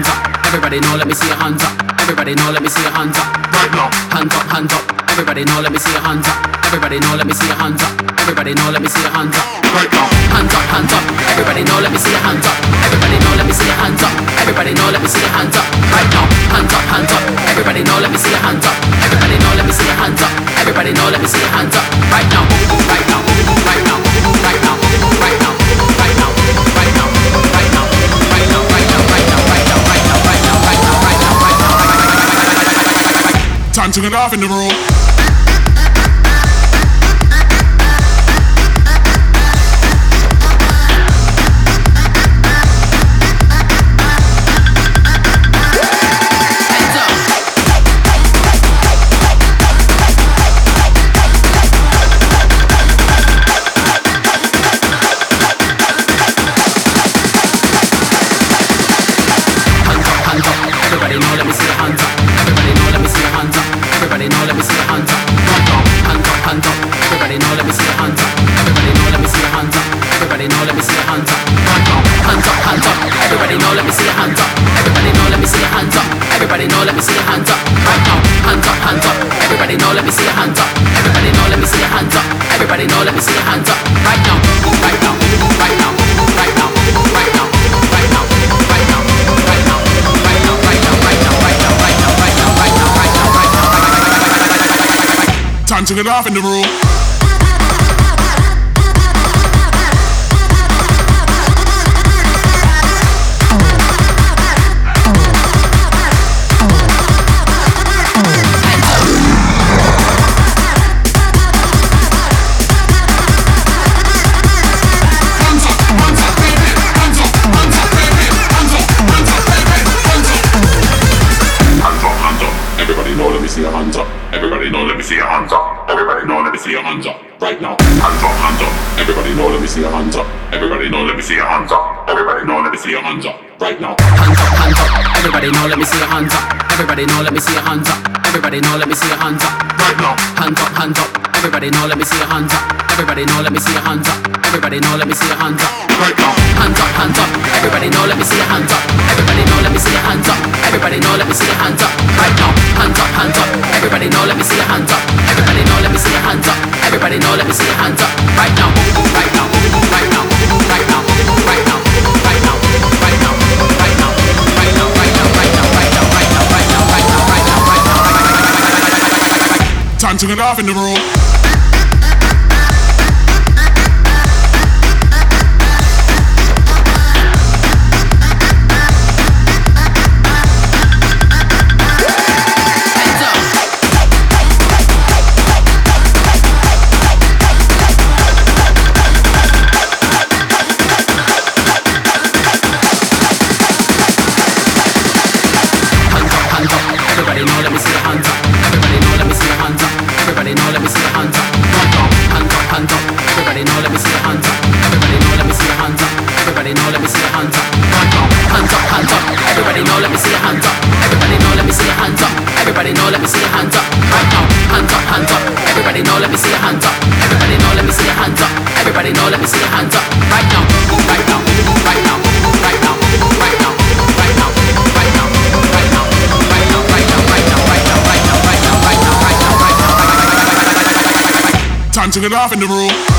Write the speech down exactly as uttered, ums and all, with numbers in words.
hands up. Everybody know, let me see your hands up. Everybody know, let me see your hands up. Right now, hands up, hands up. Everybody know, let me see your hands up. Everybody know, let me see your hands up. Everybody know, let me see your hands up. Right now, hands up, hands up. Everybody know, let me see your hands up. Everybody know, let me see your hands up. Everybody know, let me see your hands up. Right now, hands up, hands up. Everybody know, let me see your hands up. Everybody know, let me see your hands up. Everybody know, let me see your hands up. Right now, right now, right now, right now, right now, right now, right now, right now, right now, right now, right now, right now, right now, right now, right now, right now, right now. Time to get off in the room. Everybody know, let me see your hands up. Everybody know, let me see your hands up. Everybody know, let me see your hands up. Hands up, hands up. Everybody know, let me see your hands up. Everybody know, let me see your hands up. Everybody know, let me see your hands up. Hands up, hands up. Everybody know, let me see your hands up. Everybody know, let me see your hands up. Everybody know, let me see your hands up. Right now, hands up, hands up. Everybody know, let me see your hands up. Everybody know, let me see your hands up. Everybody know, let me see your hands up. Right now, right now, right now, right now, right now, right now, right now, right now, right now, right now, right now, right now, right now, right now, right now, right now, right now. Time to get off in the room. See your hands up. Everybody know, let me see your hands up. Everybody know, let me see your hands up. Right now, hands up, hands up. Everybody know, let me see your hands up. Everybody know, let me see your hands up. Everybody know, let me see your hands up. Right now, hands up, hands up. Everybody know, let me see your hands up. Everybody know, let me see your hands up. Everybody know, let me see your hands up. Right now, hands up, hands up. Everybody know, let me see your hands up. Everybody know, let me see your hands up. Everybody know, let me see your hands up. Right now, hands up, hands up. Everybody know, let me see your hands up. Everybody know, let me see your hands up. Everybody know, let me see your hands up. Right now, hands up, hands up. Everybody know, let me see your hands up. Everybody know, let me see your hands up. Everybody know, let me see your hands up. Right now, right now, right now, right now, right now, right now, right now, right now, right now, right now, right now, right now, right now, right now, right now, right now, right now, right now. Time to get off in the room. Everybody know, let me see your hands up. Everybody know, let me see your hands up. Everybody know, let me see your hands up. Hands up, hands up. Everybody know, let me see your hands up. Everybody know, let me see your hands up. Everybody know, let me see your hands up. Hands up, hands up. Everybody know, let me see your hands up. Everybody know, let me see your hands up. Everybody know, let me see your hands up. Right now, hands up, hands up. Everybody know, let me see your hands up. Everybody know, let me see your hands up. Everybody know, let me see your hands up. Right now, right now, right now, right now, right now, right now, right now, right now, right now, right now, right now, right now, right now, right now, right now, right now, right now. Time to get off in the room.